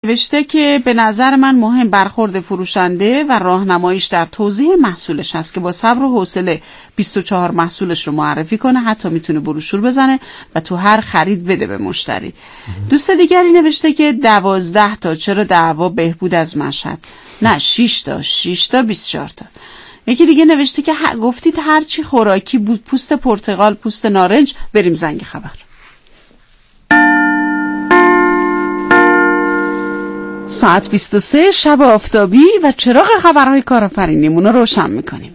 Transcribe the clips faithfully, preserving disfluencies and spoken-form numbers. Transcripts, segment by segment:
نوشته که به نظر من مهم برخورد فروشنده و راهنماییش در توضیح محصولش هست که با صبر و حوصله بیست و چهار محصولش رو معرفی کنه، حتی میتونه بروشور بزنه و تو هر خرید بده به مشتری. دوست دیگری نوشته که دوازده تا چرا دعوا بهبود از مشهد، نه شش تا شش تا بیست و چهار تا. یکی دیگه نوشته که گفتید هرچی خوراکی بود، پوست پرتقال، پوست نارنج. بریم زنگ خبر. ساعت بیست و سه شب آفتابی و چراغ خبرهای کارآفرینیمون رو روشن میکنیم.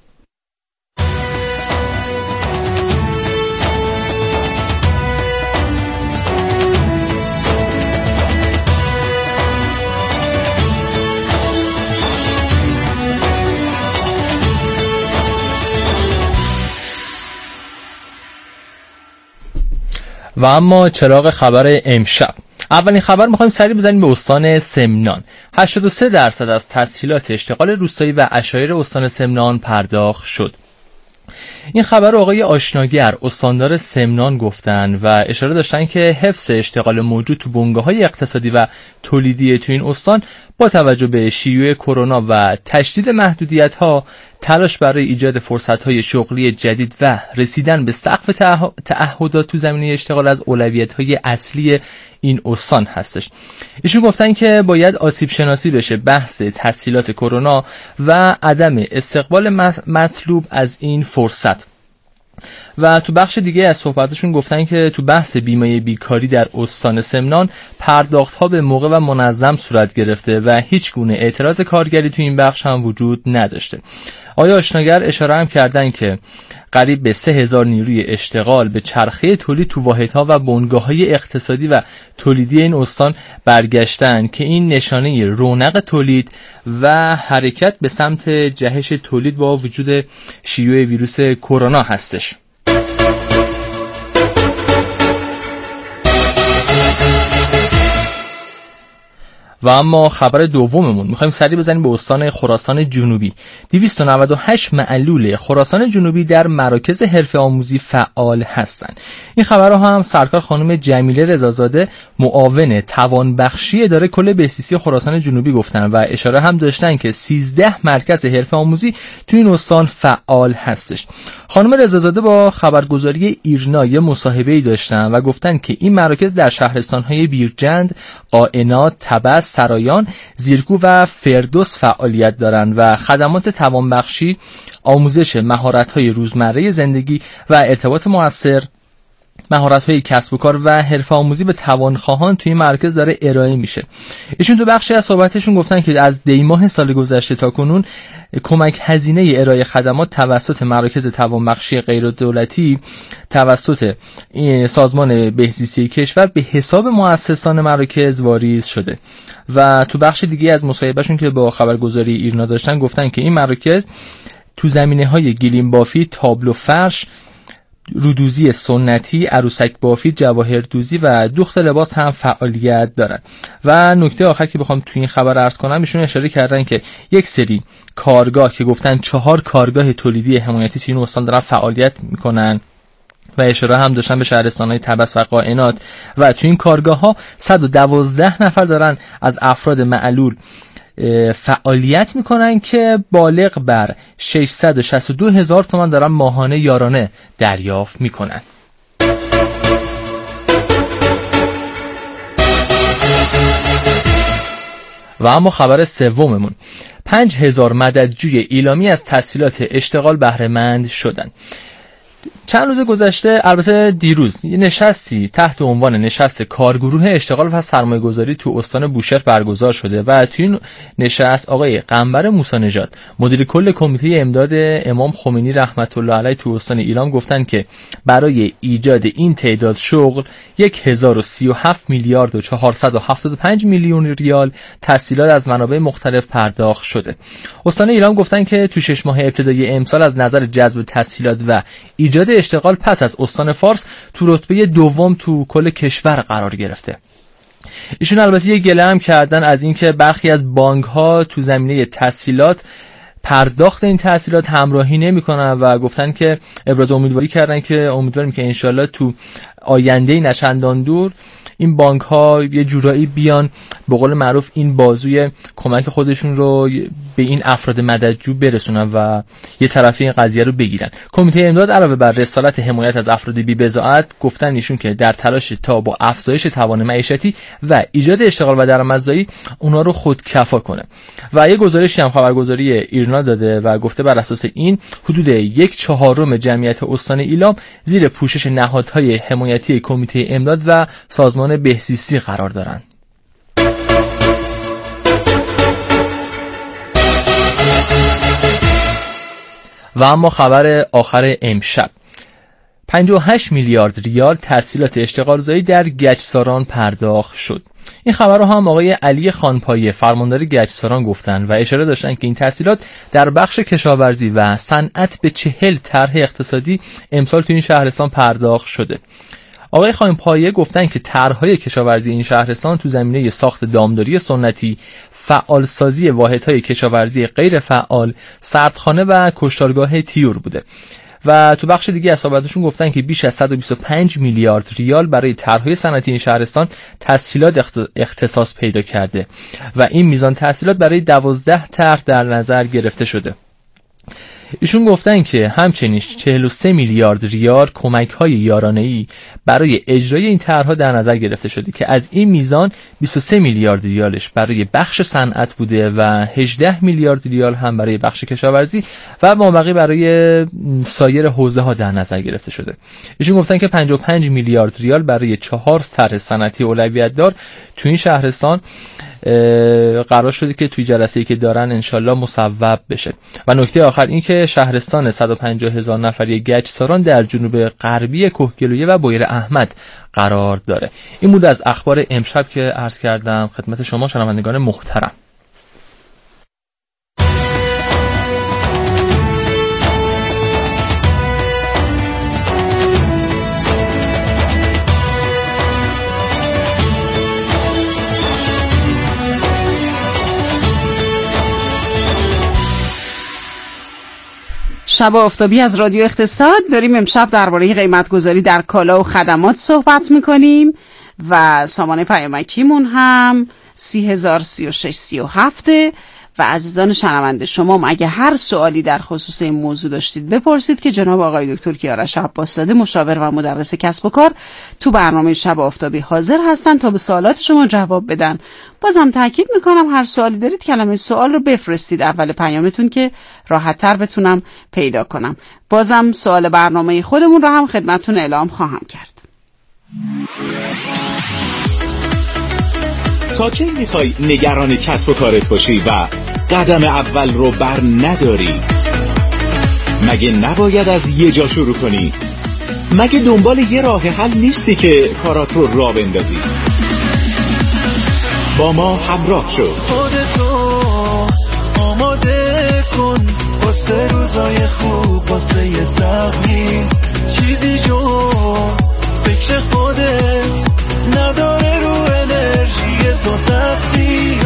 و اما چراغ خبر امشب. اولین خبر میخوایم سری بزنیم به استان سمنان. هشتاد و سه درصد از تسهیلات اشتغال روستایی و عشایر استان سمنان پرداخت شد. این خبر رو آقای آشناگر استاندار سمنان گفتن و اشاره داشتن که حفظ اشتغال موجود تو بنگاه‌های اقتصادی و تولیدی تو این استان با توجه به شیوع کرونا و تشدید محدودیت‌ها، تلاش برای ایجاد فرصت‌های شغلی جدید و رسیدن به سقف تعهدات تو زمینه اشتغال از اولویت‌های اصلی این استان هستش. ایشون گفتن که باید آسیب شناسی بشه بحث تسهیلات کرونا و عدم استقبال مطلوب از این فرصت. و تو بخش دیگه از صحبتشون گفتن که تو بحث بیمه بیکاری در استان سمنان پرداخت‌ها به موقع و منظم صورت گرفته و هیچ گونه اعتراض کارگری تو این بخش هم وجود نداشته. آیا آشناگر اشاره هم کردن که قریب به سه هزار نیروی اشتغال به چرخه تولید تو واحدها و بنگاه‌های اقتصادی و تولیدی این استان برگشتن که این نشانه رونق تولید و حرکت به سمت جهش تولید با وجود شیوع ویروس کرونا هستش. و اما خبر دوممون میخوایم سری بزنیم به استان خراسان جنوبی. دویست و نود و هشت معلول خراسان جنوبی در مراکز حرفه آموزی فعال هستند. این خبر رو هم سرکار خانم جمیله رضازاده معاون توانبخشی اداره کل بهزیستی خراسان جنوبی گفتن و اشاره هم داشتن که سیزده مرکز حرفه آموزی تو این استان فعال هستش. خانم رضازاده با خبرگزاری ایرنا یه مصاحبه‌ای داشتن و گفتن که این مراکز در شهرستان‌های بیرجند، قائنات، تبس، سرایان، زیرکو و فردوس فعالیت دارند و خدمات توانبخشی، آموزش مهارت‌های روزمره زندگی و ارتباط مؤثر، مهارت‌های کسب و کار و حرفه آموزی به توانخواهان توی این مرکز داره ارائه میشه. ایشون تو بخشی از صحبتشون گفتن که از دی ماه سال گذشته تا کنون کمک هزینه ارائه خدمات توسط مراکز توانبخشی غیردولتی توسط سازمان بهزیستی کشور به حساب مؤسسان مراکز واریز شده. و تو بخش دیگه از مصاحبهشون که با خبرگزاری ایرنا داشتن گفتن که این مراکز تو زمینه‌های گلیم بافی، تابلو فرش، رودوزی سنتی، عروسک بافی، جواهردوزی و دوخت لباس هم فعالیت دارن. و نکته آخر که بخوام تو این خبر عرض کنم، ایشون اشاره کردن که یک سری کارگاه که گفتن چهار کارگاه تولیدی حمایتی تو این استان دارن فعالیت میکنن و اشاره هم داشتن به شهرستان‌های تبس و قائنات و تو این کارگاه‌ها صد و دوازده نفر دارن از افراد معلول فعالیت میکنن که بالغ بر ششصد و شصت و دو هزار تومان دارن ماهانه یارانه دریافت میکنن. و اما خبر سوممون، پنج هزار مددجوی ایلامی از تسهیلات اشتغال بهره مند شدن. چند روز گذشته، البته دیروز، یه نشستی تحت عنوان نشست کارگروه اشتغال و سرمایه گذاری تو استان بوشهر برگزار شده و توی این نشست آقای قنبر موسی نژاد مدیر کل کمیته امداد امام خمینی رحمت الله علیه تو استان ایلام گفتن که برای ایجاد این تعداد شغل هزار و سی و هفت میلیارد و چهارصد و هفتاد و پنج میلیون ریال تسهیلات از منابع مختلف پرداخت شده. استان ایلام گفتن که تو شش ماه ابتدایی امسال از نظر جذب تسهیلات و ایجاد اشتغال پس از استان فارس تو رتبه دوم تو کل کشور قرار گرفته. ایشون البته یه گله هم کردن از اینکه برخی از بانک‌ها تو زمینه تسهیلات پرداخت این تسهیلات همراهی نمی‌کنن و گفتن که ابراز امیدواری کردن که امیدواریم که انشالله تو آینده نچندان دور این بانک ها یه جورایی بیان به قول معروف این بازوی کمک خودشون رو به این افراد مددجو برسونن و یه طرفی این قضیه رو بگیرن. کمیته امداد علاوه بر رسالت حمایت از افراد بی‌بضاعت گفتن ایشون که در تلاش تا با افزایش توان معیشتی و ایجاد اشتغال و درآمدزایی اونا رو خودکفا کنه. و یه گزارشی هم خبرگزاری ایرنا داده و گفته بر اساس این حدود یک چهارم جمعیت استان ایلام زیر پوشش نهادهای حمایتی کمیته امداد و سازمان بهزیستی قرار دارند. و اما خبر آخر امشب، پنجاه و هشت میلیارد ریال تسهیلات اشتغالزایی در گچساران پرداخت شد. این خبر رو هم آقای علی خانپایه فرماندار گچساران گفتن و اشاره داشتن که این تسهیلات در بخش کشاورزی و صنعت به چهل طرح اقتصادی امسال تو این شهرستان پرداخت شده. آقای خانپایه گفتن که طرح‌های کشاورزی این شهرستان تو زمینه ساخت دامداری سنتی، فعالسازی واحدهای کشاورزی غیر فعال، سردخانه و کشتارگاه طیور بوده. و تو بخش دیگه از صحبتشون گفتن که بیش از صد و بیست و پنج میلیارد ریال برای طرح‌های صنعتی این شهرستان تسهیلات اختصاص پیدا کرده و این میزان تسهیلات برای دوازده طرح در نظر گرفته شده. ایشون گفتن که همچنین چهل و سه میلیارد ریال کمک‌های یارانه‌ای برای اجرای این طرح‌ها در نظر گرفته شده که از این میزان بیست و سه میلیارد ریالش برای بخش صنعت بوده و هجده میلیارد ریال هم برای بخش کشاورزی و مابقی برای سایر حوزه‌ها در نظر گرفته شده. ایشون گفتن که پنجاه و پنج میلیارد ریال برای چهار طرح صنعتی اولویت دار تو این شهرستان قرار شده که توی جلسه‌ای که دارن انشالله مصوب بشه. و نکته آخر این که شهرستان صد و پنجاه هزار نفری گچساران در جنوب غربی کهگلویه و بویر احمد قرار داره. این بود از اخبار امشب که عرض کردم خدمت شما شنوندگان محترم. شب آفتابی از رادیو اقتصاد داریم امشب درباره قیمت گذاری در کالا و خدمات صحبت میکنیم و سامانه پیامکیمون هم سی هزار سی و شش سی و هفت. و عزیزان شنونده شما اگه هر سوالی در خصوص این موضوع داشتید بپرسید که جناب آقای دکتر کیارش عباسزاده مشاور و مدرس کسب و کار تو برنامه شب آفتابی حاضر هستن تا به سوالات شما جواب بدن. بازم تاکید میکنم هر سوالی دارید کلمه سوال رو بفرستید اول پیامتون که راحت‌تر بتونم پیدا کنم. بازم سوال برنامه خودمون رو هم خدمتتون اعلام خواهم کرد. تا کی میخوای نگران کسب و کارت باشی و قدم اول رو بر نداری؟ مگه نباید از یه جا شروع کنی؟ مگه دنبال یه راه حل نیستی که کارات رو راه بندازی؟ با ما همراه شو. خودتو آماده کن واسه روزای خوب، واسه یه تغییر. چیزی جز فکر خودت نداره رو انرژی تو تاثیر.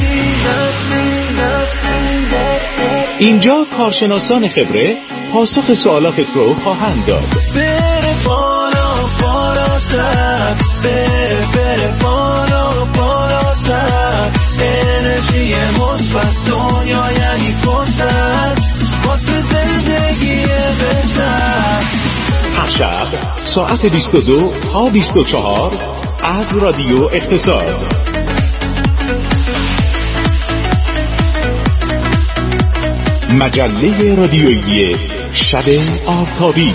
اینجا کارشناسان خبره پاسخ سوالاتت رو خواهند داد. بره بالا بالاتر، بره بره بالا بالاتر. انرژی مثبت دنیا یعنی فرصت واسه زندگی بهتر. هر شب ساعت بیست و دو تا بیست و چهار از رادیو اقتصاد. مجله رادیویی شب آفتابی.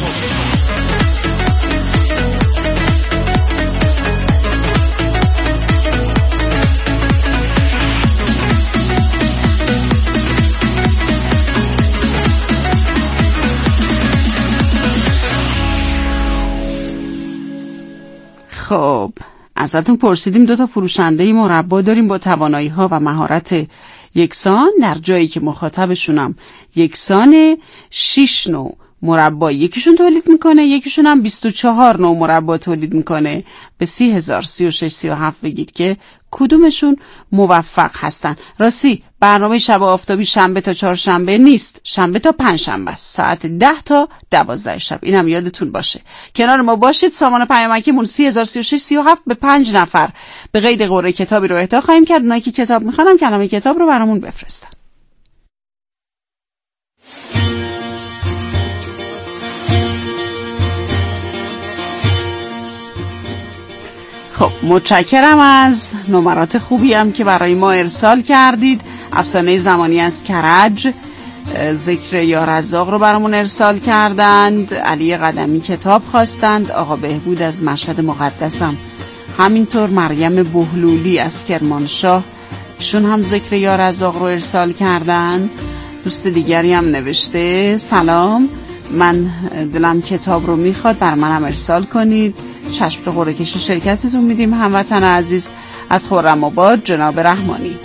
خب ازتون پرسیدیم دو تا فروشنده مربا داریم با توانایی ها و مهارت یکسان در جایی که مخاطبشونم یکسان. شش نوع مربا یکیشون تولید میکنه، یکیشون هم بیست و چهار نوع مربا تولید میکنه. به سی هزار سی و شش سی و هفت بگید که کدومشون موفق هستن. راستی برنامه شب آفتابی شنبه تا چهارشنبه نیست، شنبه تا پنجشنبه است، ساعت ده تا دوازده شب. اینم یادتون باشه. کنار ما باشید. سامان پیامکیمون سی هزار سی و شش سی و هفت به پنج نفر به قید قرعه کتابی رو اهدا خواهیم کرد. اونایی که کتاب میخوانم کلمه کتاب رو برامون بفرستن. خب متشکرم از نمرات خوبی هم که برای ما ارسال کردید. افسانه زمانی از کرج، ذکر یا رزاق رو برامون ارسال کردند. علی قدمی کتاب خواستند. آقا بهبود از مشهد مقدسم همینطور. مریم بهلولی از کرمانشاه، شون هم ذکر یا رزاق رو ارسال کردند. دوست دیگری هم نوشته سلام، من دلم کتاب رو میخواد، بر منم ارسال کنید. چشم به قرعه کشی شرکتتون میدیم. هموطن عزیز از خرم آباد جناب رحمانی.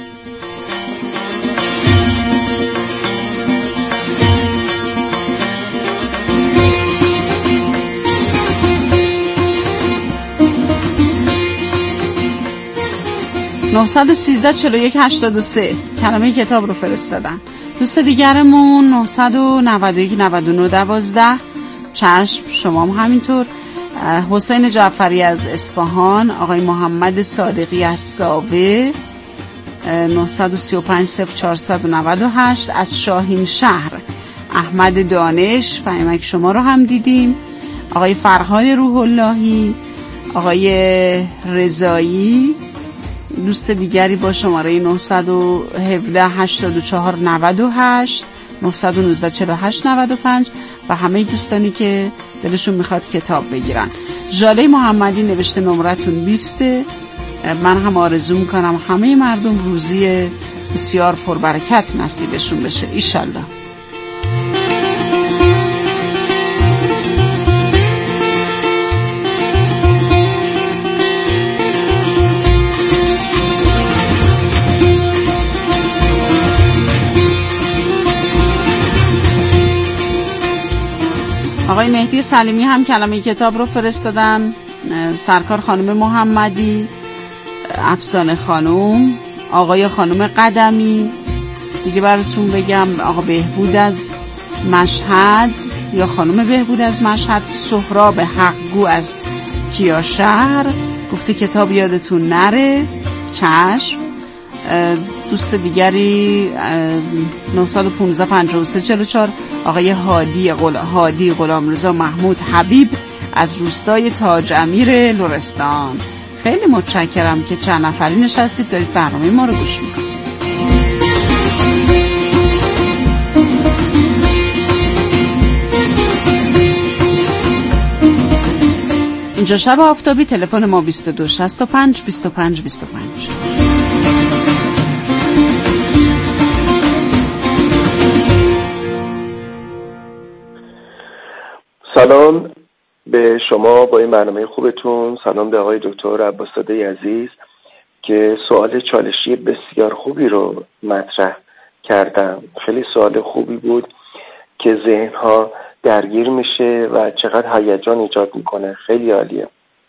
نه یک سه چهار یک هشتاد و سه کلمه کتاب رو فرستادن. دوست دیگرمون نه نه یک نه نه دوازده. چشم شما هم همینطور. حسین جعفری از اصفهان، آقای محمد صادقی از ساوه، نه سه پنج صفر چهار نه هشت از شاهین شهر. احمد دانش پیامک شما رو هم دیدیم. آقای فرهاد روح اللهی، آقای رضایی. دوست دیگری با شماره نه یک هفت هشتاد و چهار نود و هشت نه یک نه چهار هشت نود و پنج و همه دوستانی که دلشون میخواد کتاب بگیرن. ژاله محمدی نوشته نمرتون بیسته. من هم آرزو میکنم همه مردم روزی بسیار پربرکت نصیبشون بشه ایشالله. آقای مهدی سلیمی هم کلمه کتاب رو فرستادن. سرکار خانم محمدی، افسانه خانم، آقای خانم قدمی. دیگه براتون بگم آقا بهبود از مشهد یا خانم بهبود از مشهد. سهراب حقگو از کیاشهر گفته کتاب یادتون نره. چشم. دوست دیگری نه یک پنج پنج سه چهار چهار آقای هادی غل... هادی غلامرضا محمود حبیب از روستای تاج امیر لرستان. خیلی متشکرم که چند نفری نشستید دارید برنامه ما رو گوش میکنید. اینجا شب آفتابی. تلفن ما بیست و دو شصت و پنج بیست و پنج بیست و پنج. سلام به شما با این برنامه خوبتون. سلام به آقای دکتر عباس‌زاده عزیز که سوال چالشی بسیار خوبی رو مطرح کردم. خیلی سوال خوبی بود که ذهن‌ها درگیر میشه و چقدر هیجان ایجاد میکنه. خیلی عالیه.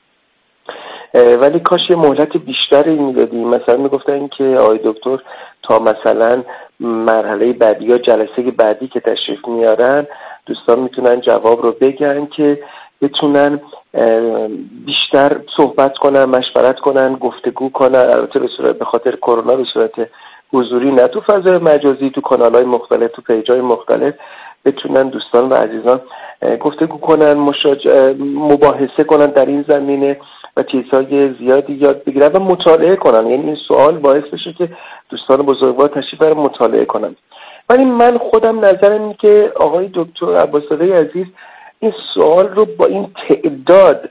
ولی کاش یه مهلت بیشتری میدادیم. مثلا میگفتن که آقای دکتر تا مثلا مرحله بعدی یا جلسه بعدی که تشریف میارن دوستان میتونن جواب رو بگن که بتونن بیشتر صحبت کنن، مشورت کنن، گفتگو کنن. البته به صورت به خاطر کرونا به صورت حضوری، نه تو فضای مجازی، تو کانال‌های مختلف، تو پیج‌های مختلف بتونن دوستان و عزیزان گفتگو کنن، مشاج... مباحثه کنن در این زمینه و چیزهای زیادی یاد بگیرن و مطالعه کنن. یعنی این سوال باعث بشه که دوستان بزرگوار تشریف بیارن مطالعه کنن. ولی من خودم نظرم اینه که آقای دکتر عباس‌زاده عزیز این سوال رو با این تعداد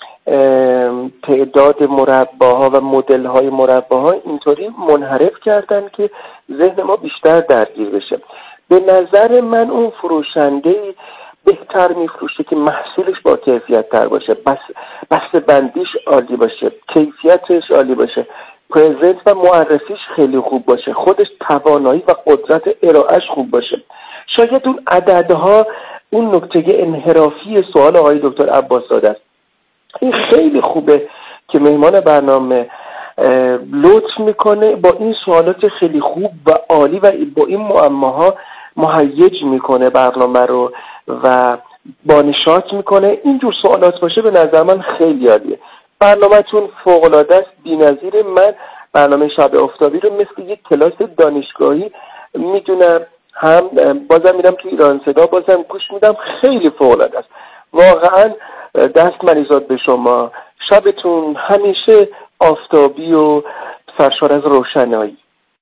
تعداد مرباها و مدل‌های مرباها اینطوری منحرف کردن که ذهن ما بیشتر درگیر بشه. به نظر من اون فروشنده بهتر میفروشه که محصولش با کیفیت تر باشه، بس بسته بندیش عالی باشه، کیفیتش عالی باشه، پرزنت و معرفیش خیلی خوب باشه، خودش توانایی و قدرت ارائهش خوب باشه. شاید اون عددها اون نکته انحرافی سوال آقای دکتر عباس‌زاده است. این خیلی خوبه که مهمان برنامه لطف میکنه با این سوالات خیلی خوب و عالی و با این معماها مهیج میکنه برنامه رو و بانشات میکنه. اینجور سوالات باشه به نظر من خیلی عالیه. برنامه‌تون فوق‌العاده است، بی‌نظیره. من برنامه شب آفتابی رو مثل یک کلاس دانشگاهی میدونم، هم بازم میرم تو ایران صدا بازم گوش میدم، خیلی فوق‌العاده است واقعا. دست مریزاد به شما، شبتون همیشه آفتابی و سرشار از روشنایی.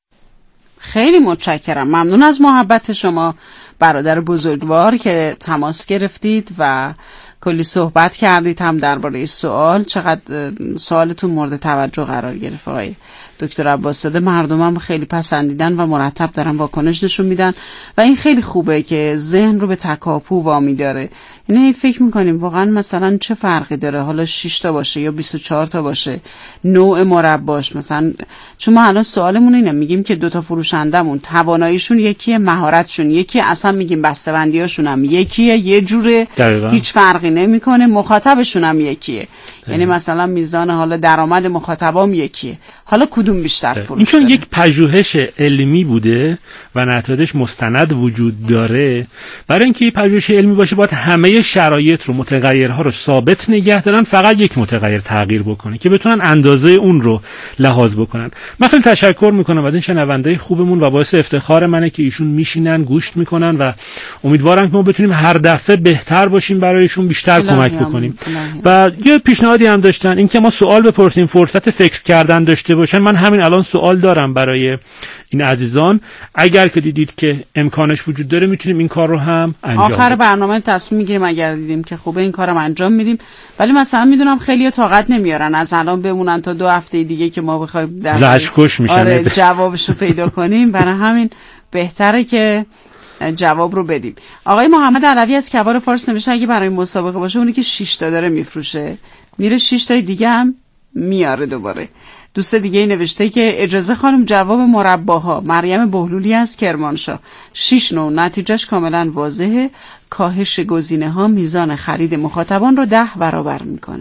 خیلی متشکرم، ممنون از محبت شما برادر بزرگوار که تماس گرفتید و کلی صحبت کردید هم درباره سوال. چقدر سوالتون مورد توجه قرار گرفت آقای دکتر عباس‌زاده. مردم هم خیلی پسندیدن و مرتب دارن واکنش نشون میدن و این خیلی خوبه که ذهن رو به تکاپو وامی داره. یعنی فکر میکنیم واقعا مثلا چه فرقی داره حالا شش تا باشه یا بیست و چهار تا باشه، نوع مرباش مثلا. چون ما الان سوالمون اینه، میگیم که دوتا فروشندمون تواناییشون یکیه، مهارتشون یکی، اصلا میگیم بسته‌بندیاشون هم یکیه، یه جوره دقیقا. هیچ فرقی نمیکنه، مخاطبشون هم یکیه دقیقا. یعنی مثلا میزان حالا درآمد مخاطبام یکیه، حالا کدوم بیشتر فروش این چون یک پژوهش علمی بوده و نتایجش مستند وجود داره. برای اینکه این پژوهش علمی باشه باید همه شرایط رو، متغیرها رو ثابت نگه دارن، فقط یک متغیر تغییر بکنه که بتونن اندازه اون رو لحاظ بکنن. من خیلی تشکر میکنم از این شنوندای خوبمون و باعث افتخار منه که ایشون میشینن گوش میکنن و امیدوارم که ما بتونیم هر دفعه بهتر باشیم، برایشون بیشتر کمک بکنیم. و یه پیشنهادی هم داشتن، اینکه ما سوال بپرسیم، فرصت فکر کردن داشته باشن. من همین الان سوال دارم برای این عزیزان، اگر که دیدید که امکانش وجود داره میتونیم این کار رو هم انجام بدیم. آخر برنامه تصمیم میگیریم، اگر دیدیم که خوبه این کارم انجام میدیم. ولی مثلا میدونم خیلی طاقت نمیارن از الان بمونن تا دو هفته دیگه که ما بخوایم زشکش میشن آره جوابشو پیدا کنیم. برای همین بهتره که جواب رو بدیم. آقای محمد علوی از کبار فارس نوشته اگه برای مسابقه باشه، اونی که شش تا داره میفروشه میره شش تا دیگه هم میاره دوباره. دوست دیگه ای نوشته که اجازه خانم جواب مرباها، مریم بهلولی از کرمانشاه، شش نوع، نتیجهش کاملا واضحه، کاهش گزینه ها میزان خرید مخاطبان رو ده برابر میکنه.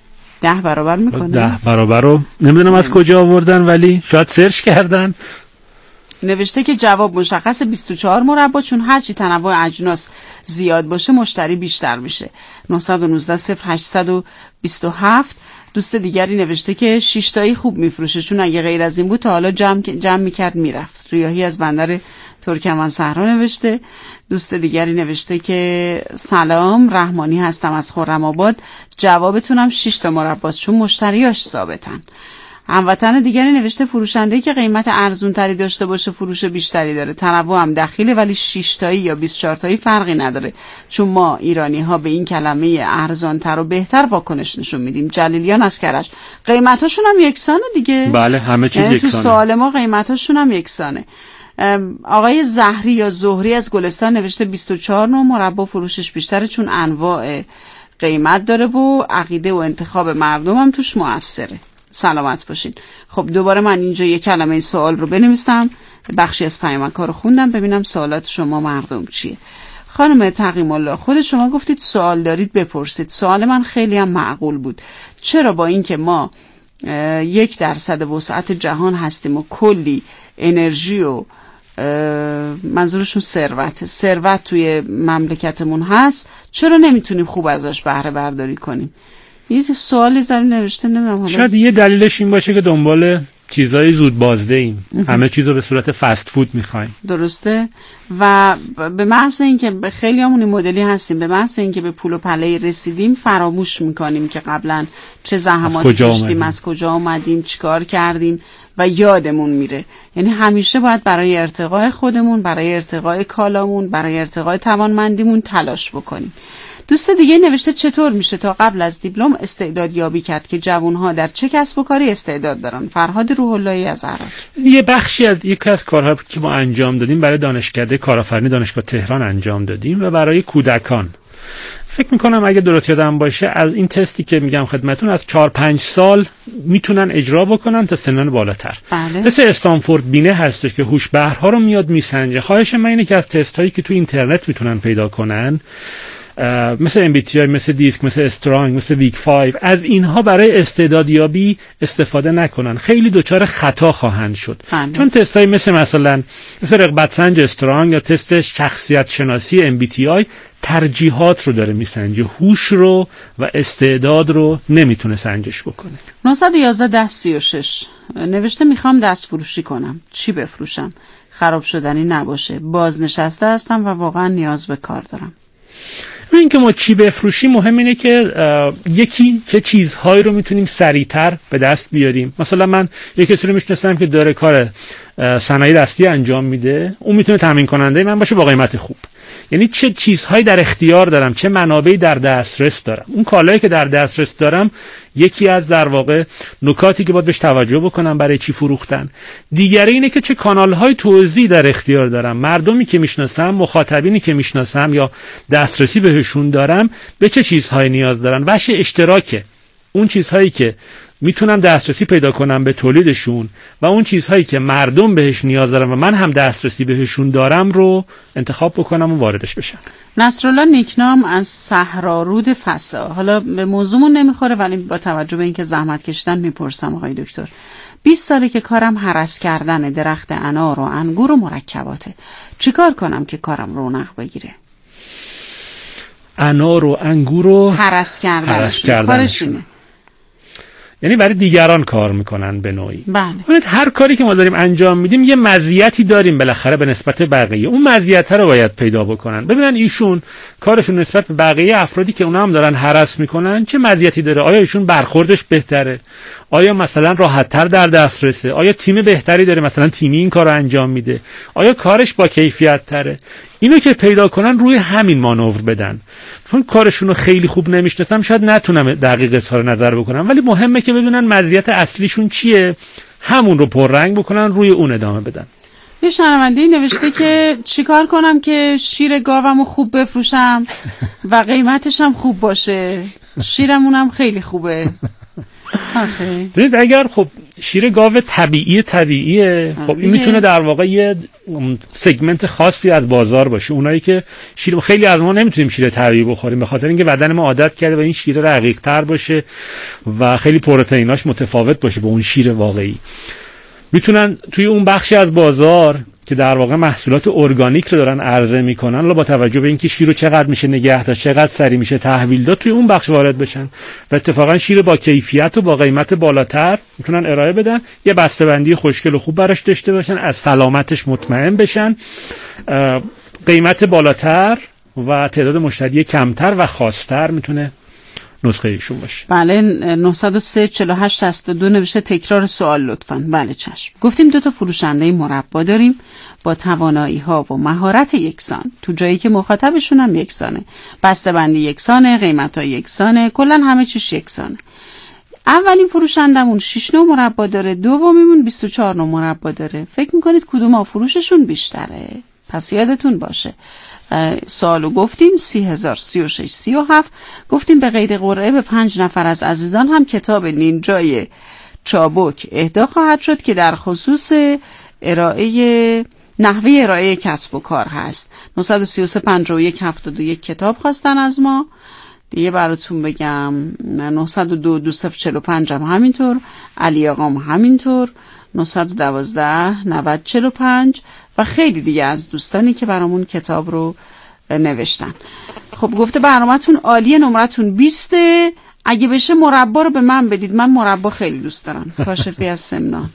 ده برابر میکنه؟ ده برابر رو نمیدونم از کجا آوردن ولی شاید سرچ کردن. نوشته که جواب مشخص بیست و چهار مربا، چون هرچی تنوع اجناس زیاد باشه مشتری بیشتر میشه. نه یک نه صفر هشت دو هفت. دوست دیگری نوشته که شش تایی خوب میفروشه، چون اگه غیر از این بود تا حالا جمع جمع میکرد میرفت. ریاحی از بندر ترکمن صحرا نوشته. دوست دیگری نوشته که سلام، رحمانی هستم از خرم‌آباد، جوابتونم شش تا مرباست چون مشتریاش ثابتن. هموطن دیگری نوشته فروشنده‌ای که قیمت ارزون تری داشته باشه فروش بیشتری داره، تنوع هم دخیله، ولی شش تایی یا بیست و چهار تایی فرقی نداره، چون ما ایرانی ها به این کلمه ارزان تر و بهتر واکنش نشون میدیم. جلیلیان از کرج، قیمتاشون هم یکسانه دیگه. بله همه چیز یکسانه. تو سوال ما قیمتاشون هم یکسانه. آقای زهری یا زهری از گلستان نوشته بیست و چهار نوع مربا فروشش بیشتره، چون انواع قیمت داره و عقیده و انتخاب مردم هم توش مؤثره. سلامت باشین. خب دوباره من اینجا یک کلمه سوال رو بنویسم، بخشی از پیامک‌ها رو خوندم، ببینم سوالات شما مردم چیه. خانم تقیم الله، خود شما گفتید سوال دارید بپرسید. سوال من خیلی هم معقول بود. چرا با اینکه ما یک درصد وسعت جهان هستیم و کلی انرژی و منظورشون ثروت ثروت توی مملکتمون هست، چرا نمیتونیم خوب ازش بهره برداری کنیم؟ یه سوالی زمین نوشته، نمیدونم. شاید یه دلیلش این باشه که دنبال چیزای زود بازده ایم، همه چیزو به صورت فست فود میخوایم. درسته. و به محض اینکه خیلی همون این مدلی هستیم، به محض اینکه به پول و پله رسیدیم فراموش میکنیم که قبلا چه زحماتی کشیدیم، از کجا آمدیم، چیکار کردیم و یادمون میره. یعنی همیشه باید برای ارتقای خودمون، برای ارتقای کالامون، برای ارتقای توانمندیمون تلاش بکنیم. دوست دیگه نوشته چطور میشه تا قبل از دیپلم استعداد یابی کرد که جوانها در چه کسب و کاری استعداد دارن؟ فرهاد روح اللهی از عراق. یه بخشی از یکی از کارها که ما انجام دادیم برای دانشکده کارآفرینی دانشگاه تهران انجام دادیم و برای کودکان. فکر میکنم اگه درست یادم باشه از این تستی که میگم خدمتون از چهار پنج سال میتونن اجرا بکنن تا سنن بالاتر. بله. مثل استنفورد بینه هستش که هوش بهرها رو میاد میسنجه. خواهش من اینه که از تست هایی که تو اینترنت میتونن پیدا کنن مثل ام بی تی آی، مثل دیسک، مثل استرانگ، مثل ویک فایو، از اینها برای استعدادیابی استفاده نکنن. خیلی دچار خطا خواهند شد. هنده. چون تستای مثل مثلا مثل رغبت سنج استرانگ یا تست شخصیت شناسی ام بی تی آی ترجیحات رو داره میسنجه، هوش رو و استعداد رو نمیتونه سنجش بکنه. نه یک یک ده سی و شش نوشته میخوام دست فروشی کنم، چی بفروشم؟ خراب شدنی نباشه، بازنشسته هستم و واقعا نیاز به کار دارم. این که ما چی بفروشیم مهم اینه که یکی چه چیزهایی رو میتونیم سریعتر به دست بیاریم. مثلا من یک کسی رو میشناسم که داره کار صنایع دستی انجام میده، اون میتونه تامین کننده من باشه با قیمت خوب. یعنی چه چیزهایی در اختیار دارم، چه منابعی در دسترس دارم. اون کالایی که در دسترس دارم یکی از در واقع نکاتی که باید بهش توجه بکنم برای چی فروختن. دیگری اینه که چه کانال‌های توزیع در اختیار دارم، مردمی که میشناسم، مخاطبینی که میشناسم یا دسترسی بهشون دارم به چه چیزهایی نیاز دارن، وجه اشتراکه اون چیزهایی که میتونم دسترسی پیدا کنم به تولیدشون و اون چیزهایی که مردم بهش نیاز دارن و من هم دسترسی بهشون دارم رو انتخاب بکنم و واردش بشم. نصرالله نیکنام از صحرارود فسا، حالا به موضوعمون نمیخوره ولی با توجه به اینکه زحمت کشیدن میپرسم آقای دکتر. بیست ساله که کارم هرس کردن درخت انار و انگور و مرکباته، چیکار کنم که کارم رونق بگیره؟ انار و انگور رو هرس کردنش کارش اینه، یعنی برای دیگران کار میکنن به نوعی. بله. هر کاری که ما داریم انجام میدیم یه مزیتی داریم بالاخره به نسبت بقیه، اون مزیت رو باید پیدا بکنن. ببینن ایشون کارشون نسبت به بقیه افرادی که اونا هم دارن هرس میکنن چه مزیتی داره. آیا ایشون برخوردش بهتره؟ آیا مثلا راحت‌تر در دسترسه؟ آیا تیم بهتری داره مثلا تیمی این کارو انجام میده؟ آیا کارش با کیفیت تره؟ اینو که پیدا کنن روی همین مانور بدن. چون کارشون رو خیلی خوب نمیشناسم شاید نتونم دقیق اظهار نظر بکنم، ولی مهمه که بدونن مزیت اصلیشون چیه، همون رو پررنگ بکنن، روی اون ادامه بدن. یه شنونده نوشته که چیکار کنم که شیر گاومو خوب بفروشم و قیمتش هم خوب باشه، شیرمونم خیلی خوبه. ببینید اگر خب شیر گاو طبیعی طبیعیه، خب این میتونه در واقع یه سگمنت خاصی از بازار باشه. اونایی که شیر، خیلی از ما نمیتونیم شیر طبیعی بخوریم به خاطر اینکه بدن ما عادت کرده به این شیر رقیق تر باشه و خیلی پروتئیناش متفاوت باشه با اون شیر واقعی. میتونن توی اون بخشی از بازار که در واقع محصولات ارگانیک رو دارن عرضه میکنن، لا با توجه به اینکه شیر رو چقدر میشه نگه داشت، چقدر سری میشه تحویل داد، توی اون بخش وارد بشن و اتفاقا شیر با کیفیت و با قیمت بالاتر میتونن ارائه بدن، یه بسته‌بندی خوشگل و خوب براش داشته باشن، از سلامتش مطمئن بشن، قیمت بالاتر و تعداد مشتری کمتر و خاص‌تر میتونه نسخه ایشون باشه. بله. نه صفر سه چهار هشت شصت و دو نوشته تکرار سوال لطفاً. بله چشم. گفتیم دو تا فروشنده مربا داریم با توانایی ها و مهارت یکسان، تو جایی که مخاطبشون هم یکسانه، بسته‌بندی یکسانه، قیمت ها یکسانه، کلا همه چیش یکسانه. اولین فروشندمون شش نوع مربا داره، دومیمون بیست و چهار نوع مربا داره. فکر میکنید کدوم ها فروششون بیشتره؟ پس یادتون باشه سوالو گفتیم سی هزار سی و شش سی و هفت، گفتیم به قید قرعه به پنج نفر از عزیزان هم کتاب نینجای چابک اهدا خواهد شد که در خصوص ارائه نحوه ارائه کسب و کار هست. نه سه سه پنج یک هفت دو یک کتاب خواستن از ما دیگه، براتون بگم نه صفر دو دو صفر چهار پنج هم همینطور، علی آقام همینطور، نه یک دو نود چهل و پنج و خیلی دیگه از دوستانی که برامون کتاب رو نوشتن. خب گفته برنامه‌تون عالیه، نمرتون بیست، اگه بشه مربا رو به من بدید، من مربا خیلی دوست دارم. کاشفی از سمنان.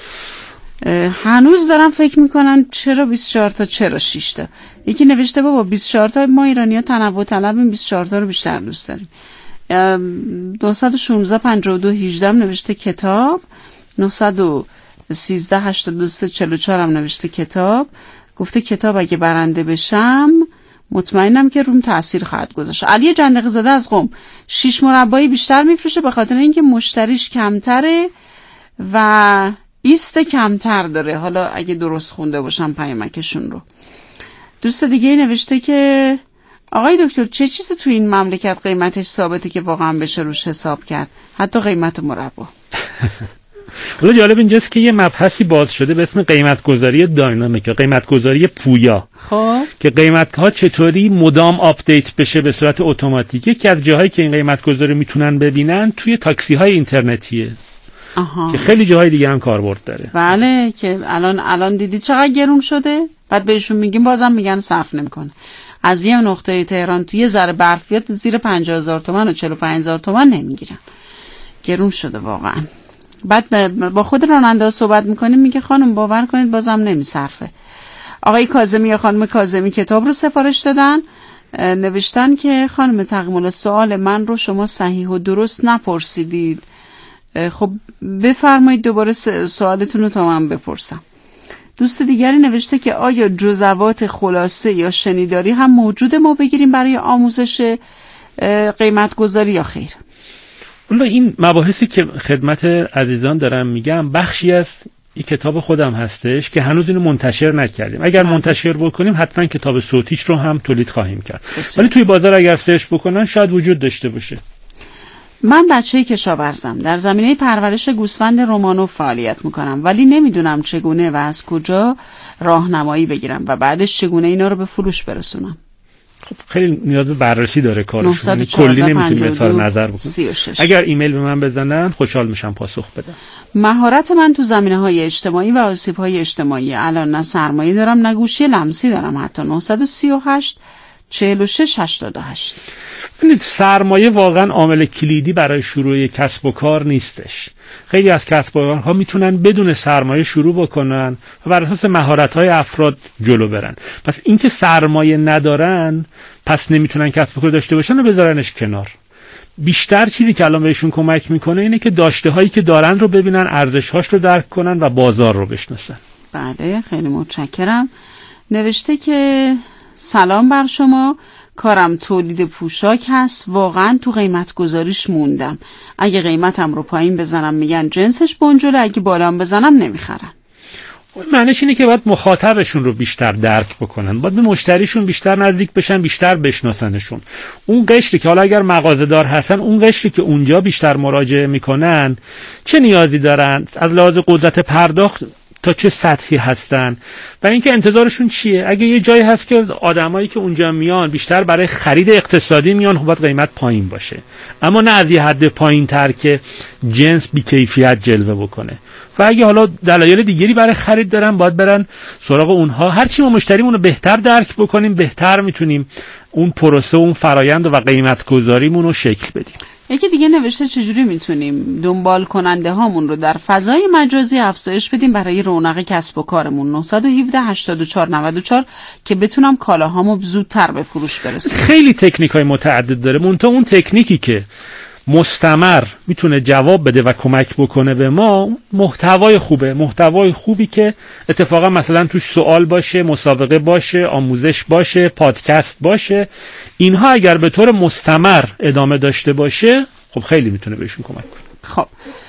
هنوز دارم فکر میکنن چرا بیست و چهار تا، چرا شش تا. یکی نوشته بابا بیست و چهار تا، ما ایرانی‌ها تنوع طلبیم، بیست و چهار تا رو بیشتر دوست داریم. دو یک شش پنج دو یک هشت نوشته کتاب، نه یک سه هشت دو سه چهار چهار هم نوشته کتاب. گفته کتاب اگه برنده بشم مطمئنم که روم تأثیر خواهد گذاشت. علی جندقی زاده از قم، شش مربایی بیشتر میفروشه به خاطر اینکه مشتریش کمتره و ایست کمتر داره. حالا اگه درست خونده باشم پیامکشون رو. دوست دیگه نوشته که آقای دکتر چه چیزی تو این مملکت قیمتش ثابته که واقعا بشه روش حساب کرد، حتی قیمت مربا؟ حالا جالب اینجاست که یه مبحثی باز شده به اسم قیمت‌گذاری داینامیک، قیمت‌گذاری پویا. خب که قیمت‌ها چطوری مدام آپدیت بشه به صورت اتوماتیک. یکی از جاهایی که این قیمت‌گذاری میتونن ببینن توی تاکسی‌های اینترنتیه. آها. که خیلی جاهای دیگه هم کاربرد داره. بله که الان الان دیدی چقدر گرون شده، بعد بهشون میگیم بازم میگن صرف نمیکنه. از یه نقطه تهران توی ذره برفیات زیر پنجاه هزار تومان و چهل و پنج هزار تومان نمیگیرن. گرون شده واقعا. بعد با خود راننده صحبت میکنیم، میگه خانم باور کنید بازم نمیصرفه. آقای کاظمی یا خانم کاظمی کتاب رو سفارش دادن، نوشتن که خانم تقی‌الملا سوال من رو شما صحیح و درست نپرسیدید. خب بفرمایید دوباره سوالتون رو تا من بپرسم. دوست دیگری نوشته که آیا جزوات خلاصه یا شنیداری هم موجوده ما بگیریم برای آموزش قیمت گذاری یا خیر؟ والله این مباحثی که خدمت عزیزان دارم میگم بخشی از این کتاب خودم هستش که هنوز اینو منتشر نکردیم. اگر منتشر بکنیم حتما کتاب صوتیش رو هم تولید خواهیم کرد. ولی توی بازار اگر سرچ بکنن شاید وجود داشته باشه. من بچه کشاورزم، در زمینه پرورش گوسفند رومانو فعالیت میکنم، ولی نمیدونم چگونه و از کجا راهنمایی بگیرم و بعدش چگونه اینا رو به فروش برسونم. خب خیلی نیاز به بررسی داره کارش، یعنی کلی نمیتونیم اظهار نظر بکنیم. اگر ایمیل به من بزنن خوشحال میشم پاسخ بدم. مهارت من تو زمینه‌های اجتماعی و آسیب‌های اجتماعی، الان نه سرمایه دارم نه گوشی لمسی دارم، حتی نه سه هشت چهل و شش هشتاد و هشت. ببینید سرمایه واقعا عامل کلیدی برای شروع کسب و کار نیستش. خیلی از کسب و کارها میتونن بدون سرمایه شروع بکنن و بر اساس مهارت‌های افراد جلو برن. پس اینکه سرمایه ندارن پس نمیتونن کسب و کار داشته باشن و بذارنش کنار. بیشتر چیزی که الان بهشون کمک میکنه اینه که داشته هایی که دارن رو ببینن، ارزش‌هاش رو درک کنن و بازار رو بشناسن. بله خیلی متشکرم. نوشته که سلام بر شما، کارم تولید پوشاک هست، واقعا تو قیمت گذاریش موندم. اگه قیمتم رو پایین بزنم میگن جنسش بنجله، اگه بالام بزنم نمیخرن. معنیش اینه که باید مخاطبشون رو بیشتر درک بکنن، باید به مشتریشون بیشتر نزدیک بشن، بیشتر بشناسنشون. اون قشری که حالا اگر مغازه‌دار هستن، اون قشری که اونجا بیشتر مراجعه میکنن چه نیازی دارن، از لحاظ قدرت پرداخت تا چه سطحی هستن و اینکه انتظارشون چیه. اگه یه جایی هست که آدمایی که اونجا میان بیشتر برای خرید اقتصادی میان، خب باید قیمت پایین باشه، اما نه از یه حد پایین تر که جنس بی‌کیفیت جلوه بکنه. و اگه حالا دلایل دیگری برای خرید دارن باید برن سراغ اونها. هرچی ما مشتریمون رو بهتر درک بکنیم بهتر میتونیم اون پروسه و اون فرایند و قیمت گذاریمون رو شکل بدیم. یکی دیگه نوشته چجوری میتونیم دنبال کننده هامون رو در فضای مجازی افزایش بدیم برای رونق کسب و کارمون. نه یک هفت هشتاد و چهار نود و چهار که بتونم کالاهامو زودتر به فروش برسونم. خیلی تکنیک های متعدد داره، منتها اون تکنیکی که مستمر میتونه جواب بده و کمک بکنه به ما محتوای خوبه، محتوای خوبی که اتفاقا مثلا توش سوال باشه، مسابقه باشه، آموزش باشه، پادکست باشه. اینها اگر به طور مستمر ادامه داشته باشه خب خیلی میتونه بهشون کمک کنه. خب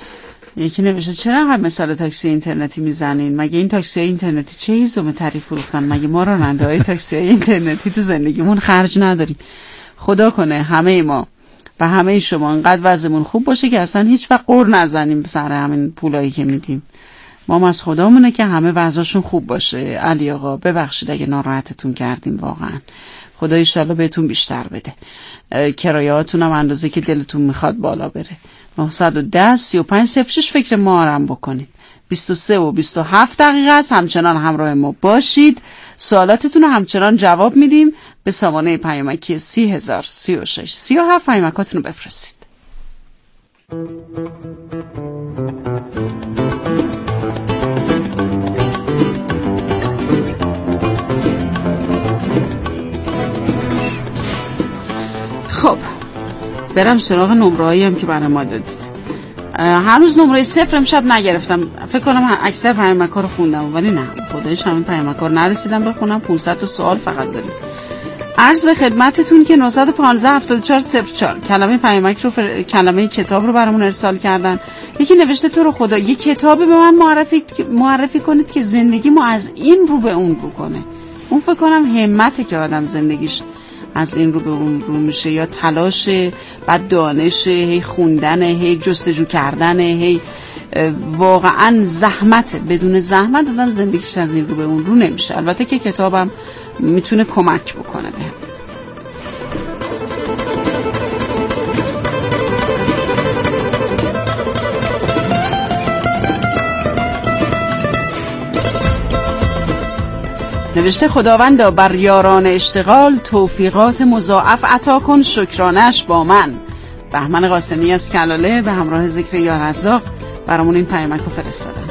یکی نوشته چرا هم مثال تاکسی اینترنتی میزنین؟ مگه این تاکسی های اینترنتی چه هیزم تعریف فروختن؟ مگه ما راننده های تاکسی های اینترنتی تو زندگیمون خرج نداریم؟ خدا کنه همه ما و همه شما انقدر وضعمون خوب باشه که اصلا هیچ وقت قر نزنیم سر همین پولایی که میدیم. ما از خدامونه که همه وضعشون خوب باشه. علی آقا ببخشید اگه ناراحتتون کردیم، واقعا خدا ان شاءالله بهتون بیشتر بده، کرایه‌هاتون هم اندازه که دلتون میخواد بالا بره. نه یک صفر سه پنج صفر شش فکر ما آرام بکنید. بیست و سه و بیست و هفت دقیقه است. همچنان همراه ما باشید، سوالاتتون رو همچنان جواب میدیم. به سامانه پیامکی سی هزار سی و شش سی و هفت پیامکاتون رو بفرستید. خب برم سراغ نمره‌هایی هم که برای ما دادید. هنوز نمره صفر امشب نگرفتم، فکر کنم اکثر پیامک‌ها رو خوندم، ولی نه خدایش همین پیامک‌ها رو نرسیدم بخونم. پانصد تا سوال فقط داریم. عرض به خدمتتون که نه یک پنج هفت چهار صفر چهار کلمه پیامک رو فر... کلمه کتاب رو برامون ارسال کردن. یکی نوشته تو رو خدا یه کتاب به من معرفی معرفی کنید که زندگی ما از این رو به اون رو کنه. اون فکر کنم همته که آدم زندگیش از این رو به اون رو میشه، یا تلاش، بعد دانش، هی خوندن، هی جستجو کردن، هی واقعا زحمت، بدون زحمت آدم زندگیش از این رو به اون رو نمیشه. البته که کتابم میتونه کمک بکنه به نوشته خداوندا بر یاران اشتغال توفیقات مضاعف عطا کن، شکرانش با من. بهمن قاسمی از کلاله به همراه ذکر یا رزاق برامون این پیامک رو فرستادن.